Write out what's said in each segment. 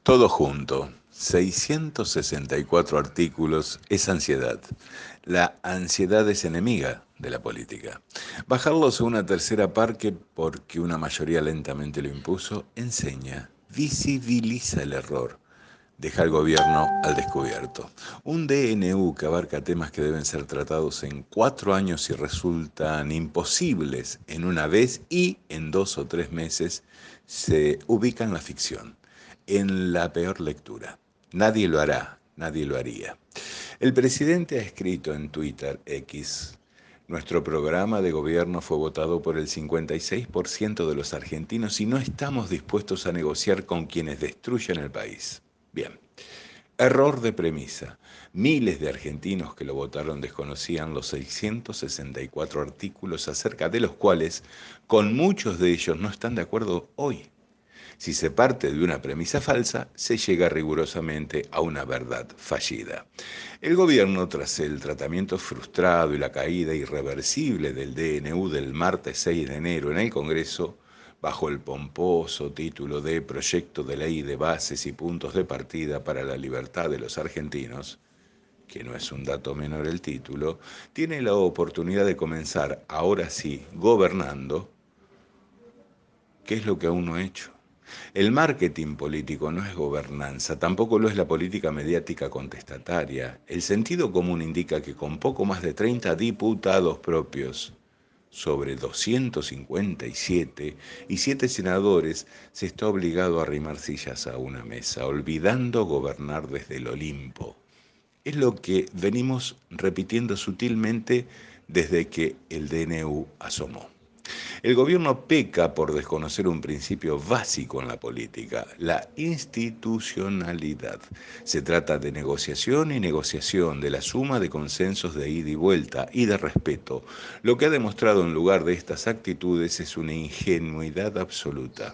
Todo junto, 664 artículos, es ansiedad. La ansiedad es enemiga de la política. Bajarlos a una tercera parte porque una mayoría lentamente lo impuso, enseña, visibiliza el error. Deja al gobierno al descubierto. Un DNU que abarca temas que deben ser tratados en 4 años y resultan imposibles en una vez y en 2 o 3 meses se ubica en la ficción, en la peor lectura. Nadie lo hará, nadie lo haría. El presidente ha escrito en Twitter X: nuestro programa de gobierno fue votado por el 56% de los argentinos y no estamos dispuestos a negociar con quienes destruyen el país. Bien, error de premisa. Miles de argentinos que lo votaron desconocían los 664 artículos acerca de los cuales, con muchos de ellos, no están de acuerdo hoy. Si se parte de una premisa falsa, se llega rigurosamente a una verdad fallida. El gobierno, tras el tratamiento frustrado y la caída irreversible del DNU del martes 6 de enero en el Congreso, bajo el pomposo título de Proyecto de Ley de Bases y Puntos de Partida para la Libertad de los Argentinos, que no es un dato menor el título, tiene la oportunidad de comenzar, ahora sí, gobernando, que es lo que aún no ha hecho. El marketing político no es gobernanza, tampoco lo es la política mediática contestataria. El sentido común indica que con poco más de 30 diputados propios sobre 257 y 7 senadores se está obligado a arrimar sillas a una mesa, olvidando gobernar desde el Olimpo. Es lo que venimos repitiendo sutilmente desde que el DNU asomó. El gobierno peca por desconocer un principio básico en la política, la institucionalidad. Se trata de negociación y negociación, de la suma de consensos de ida y vuelta y de respeto. Lo que ha demostrado en lugar de estas actitudes es una ingenuidad absoluta,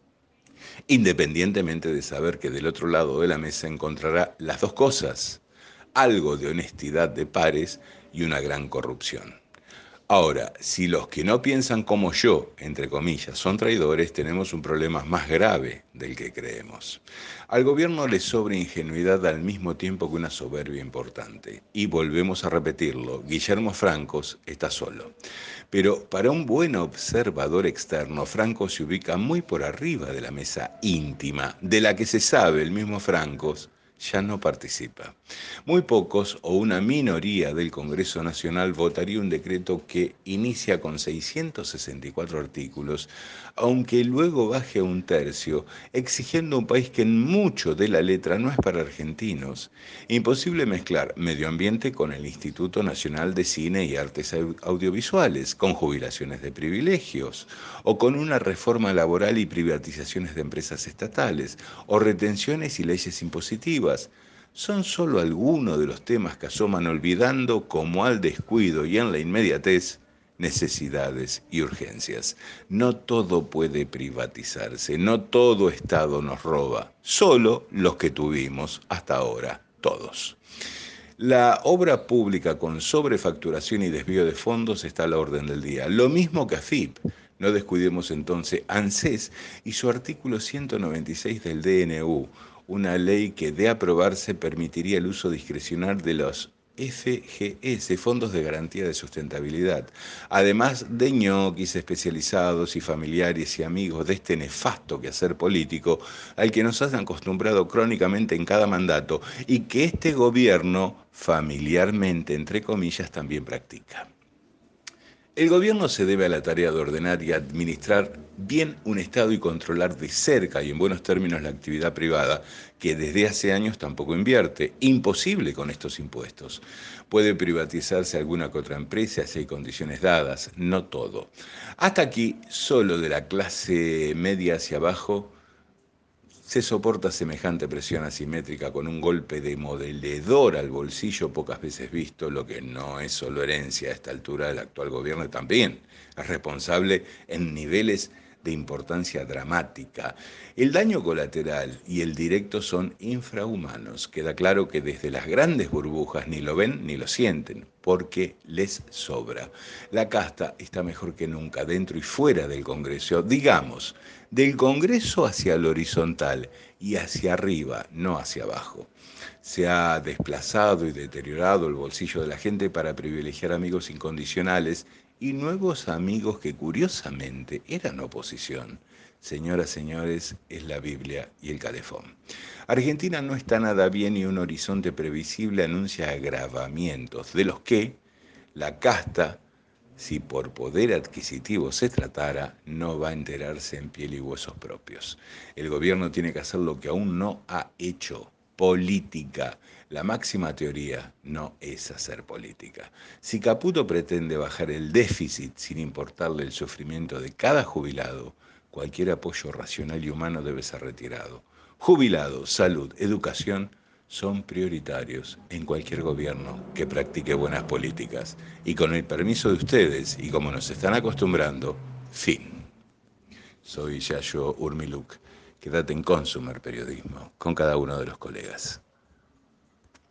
independientemente de saber que del otro lado de la mesa encontrará las dos cosas: algo de honestidad de pares y una gran corrupción. Ahora, si los que no piensan como yo, entre comillas, son traidores, tenemos un problema más grave del que creemos. Al gobierno le sobra ingenuidad al mismo tiempo que una soberbia importante. Y volvemos a repetirlo, Guillermo Francos está solo. Pero para un buen observador externo, Franco se ubica muy por arriba de la mesa íntima, de la que se sabe el mismo Francos ya no participa. Muy pocos o una minoría del Congreso Nacional votaría un decreto que inicia con 664 artículos, aunque luego baje a un tercio, exigiendo un país que en mucho de la letra no es para argentinos. Imposible mezclar medio ambiente con el Instituto Nacional de Cine y Artes Audiovisuales, con jubilaciones de privilegios, o con una reforma laboral y privatizaciones de empresas estatales, o retenciones y leyes impositivas. Son solo algunos de los temas que asoman olvidando, como al descuido y en la inmediatez, necesidades y urgencias. No todo puede privatizarse, no todo Estado nos roba, solo los que tuvimos hasta ahora, todos. La obra pública con sobrefacturación y desvío de fondos está a la orden del día, lo mismo que AFIP. No descuidemos entonces ANSES y su artículo 196 del DNU, una ley que de aprobarse permitiría el uso discrecional de los FGS, Fondos de Garantía de Sustentabilidad, además de ñoquis especializados y familiares y amigos de este nefasto quehacer político al que nos han acostumbrado crónicamente en cada mandato y que este gobierno, familiarmente, entre comillas, también practica. El gobierno se debe a la tarea de ordenar y administrar bien un Estado y controlar de cerca y en buenos términos la actividad privada, que desde hace años tampoco invierte. Imposible con estos impuestos. Puede privatizarse alguna que otra empresa si hay condiciones dadas, no todo. Hasta aquí, solo de la clase media hacia abajo, se soporta semejante presión asimétrica con un golpe demoledor al bolsillo pocas veces visto, lo que no es solo herencia a esta altura del actual gobierno, también es responsable en niveles de importancia dramática. El daño colateral y el directo son infrahumanos. Queda claro que desde las grandes burbujas ni lo ven ni lo sienten, porque les sobra. La casta está mejor que nunca, dentro y fuera del Congreso. Digamos, del Congreso hacia el horizontal y hacia arriba, no hacia abajo. Se ha desplazado y deteriorado el bolsillo de la gente para privilegiar amigos incondicionales y nuevos amigos que curiosamente eran oposición. Señoras, señores, es la Biblia y el calefón. Argentina no está nada bien y un horizonte previsible anuncia agravamientos, de los que la casta, si por poder adquisitivo se tratara, no va a enterarse en piel y huesos propios. El gobierno tiene que hacer lo que aún no ha hecho: política. La máxima teoría no es hacer política. Si Caputo pretende bajar el déficit sin importarle el sufrimiento de cada jubilado, cualquier apoyo racional y humano debe ser retirado. Jubilados, salud, educación son prioritarios en cualquier gobierno que practique buenas políticas. Y con el permiso de ustedes, y como nos están acostumbrando, fin. Soy Yayo Urmiluk. Quédate en Consumer Periodismo con cada uno de los colegas.